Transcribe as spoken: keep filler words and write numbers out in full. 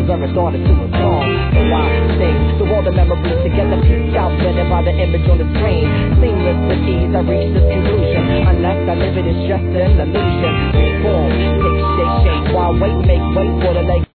Cause I resorted to a song. So I sing through all the memories together, pieced out, blended by the image on the screen. Seamless with ease, I reach this conclusion. Unless I live it in stress and illusion. Reform, take shape, shape, while wait, make way for the late.